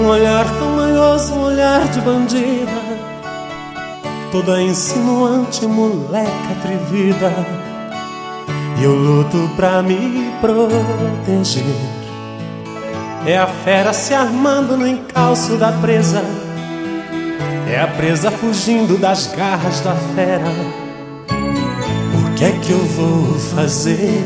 Um olhar tão manhoso, um olhar de bandida, toda insinuante, moleca atrevida. E eu luto pra me proteger. É a fera se armando no encalço da presa, é a presa fugindo das garras da fera. O que é que eu vou fazer?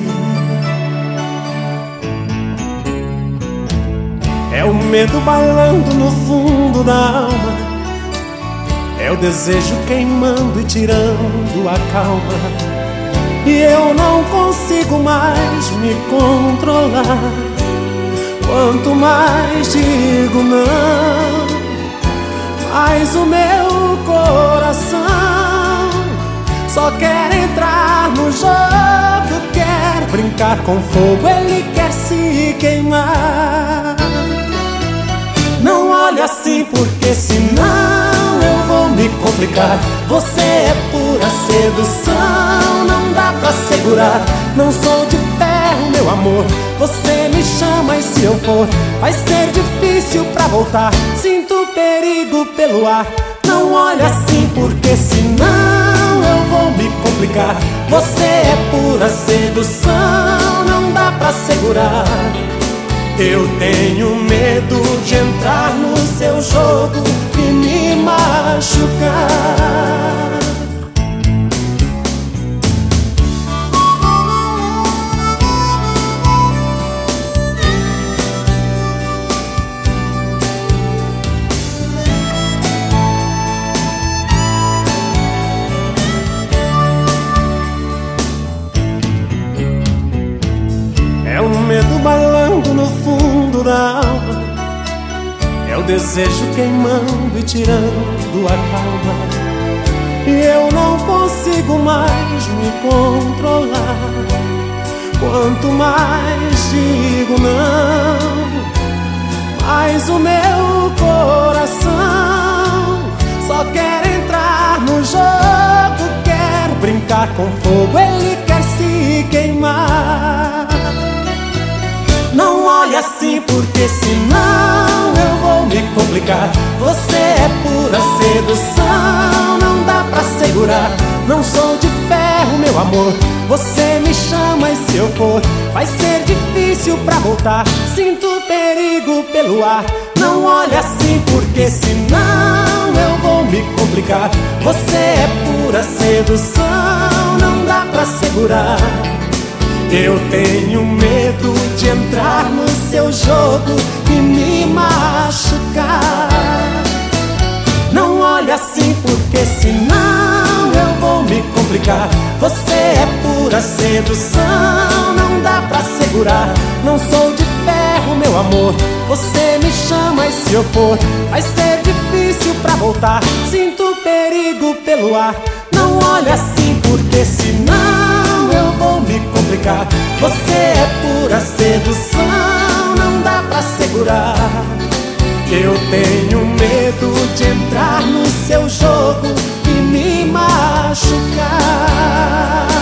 É o medo bailando no fundo da alma, é o desejo queimando e tirando a calma. E eu não consigo mais me controlar. Quanto mais digo não, mais o meu coração só quer entrar no jogo, quer brincar com fogo, ele quer se queimar. Não olhe assim, porque senão eu vou me complicar. Você é pura sedução, não dá pra segurar. Não sou de ferro, meu amor, você me chama e se eu for, vai ser difícil pra voltar. Sinto perigo pelo ar. Não olhe assim, porque senão eu vou me complicar. Você é pura sedução, não dá pra segurar. Eu tenho medo de entrar no seu jogo e me machucar. É o medo bailando no fundo da alma, é o desejo queimando e tirando a calma. E eu não consigo mais me controlar. Quanto mais digo não, mais o meu coração só quer entrar no jogo, quer brincar com fogo, ele quer se queimar. Não olhe assim, porque senão eu vou me complicar. Você é pura sedução, não dá pra segurar. Não sou de ferro, meu amor, você me chama e se eu for, vai ser difícil pra voltar. Sinto perigo pelo ar. Não olhe assim, porque senão eu vou me complicar. Você é pura sedução, não dá pra segurar. Eu tenho medo de entrar no seu jogo e me machucar. Não olhe assim, porque senão eu vou me complicar. Você é pura sedução, não dá pra segurar. Não sou de ferro, meu amor, você me chama e se eu for, vai ser difícil pra voltar. Sinto perigo pelo ar. Não olhe assim, porque senão eu vou me complicar. Você é pura sedução, não dá pra segurar. Eu tenho medo de entrar no seu jogo e me machucar.